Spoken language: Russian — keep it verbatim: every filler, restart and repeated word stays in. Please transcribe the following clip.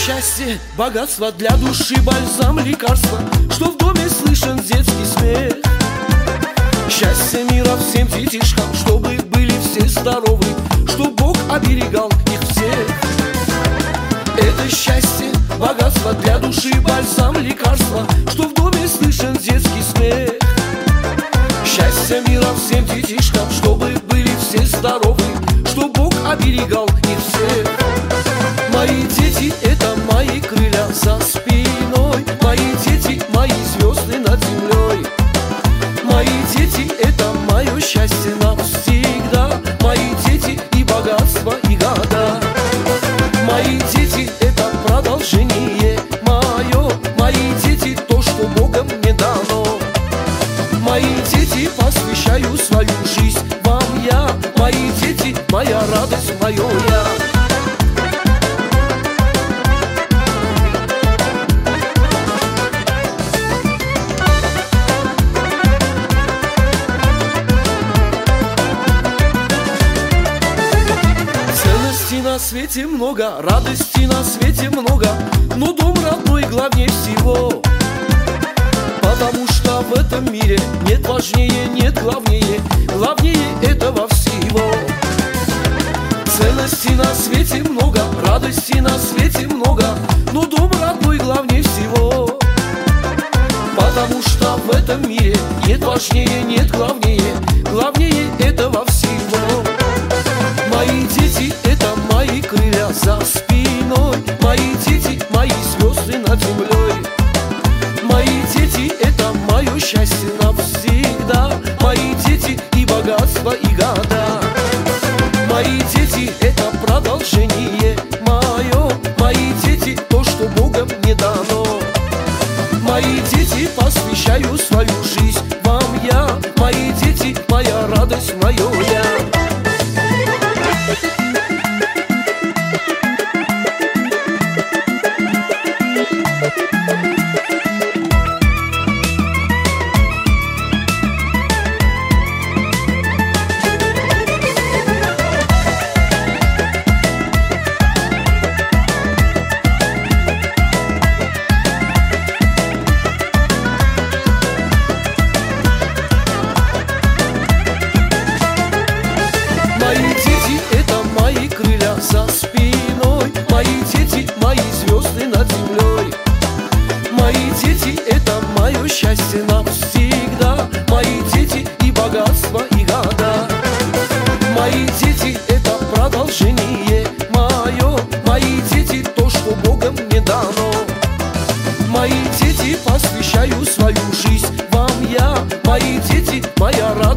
счастье, богатство для души, бальзам, лекарство, что в доме слышен детский смех. Счастье мира всем детишкам, чтобы были все здоровы, чтоб Бог оберегал их всех. Это счастье, богатство для души, бальзам, лекарство, что в доме слышен детский смех. Счастье мира всем детишкам, чтобы были все здоровы, чтоб Бог оберегал их всех. Мои дети — это мои крылья за спиной, мои дети — мои звезды над землей. Мои дети — это мое счастье навсегда, мои дети и богатство, и года. Мои дети — это продолжение мое, мои дети — то, что Богом мне дано. Мои дети, посвящаю свою жизнь вам я, мои дети — моя радость, мое я. На свете много, радости на свете много, но дом родной главнее всего. Потому что в этом мире нет важнее, нет главнее, главнее этого всего. Ценностей на свете много, радости на свете много, но дом родной главнее всего. Потому что в этом мире нет важнее, нет главнее, главнее этого всего. Мои дети — это мои крылья за спиной, мои дети — мои звезды над землей. Мои дети — это мое счастье навсегда, мои дети и богатство, и года. Мои дети — это продолжение мое, мои дети — то, что Богом мне дано. Мои дети, посвящаю свою жизнь вам я, мои дети — моя радость, мое я. Мои дети — это мои крылья за спиной, мои дети — мои звезды над землей. Мои дети — это мое счастье навсегда, мои дети и богатство, и года. Мои дети — это продолжение мое, мои дети — то, что Богом мне дано. Мои дети, посвящаю свою жизнь вам я, мои дети — моя радость.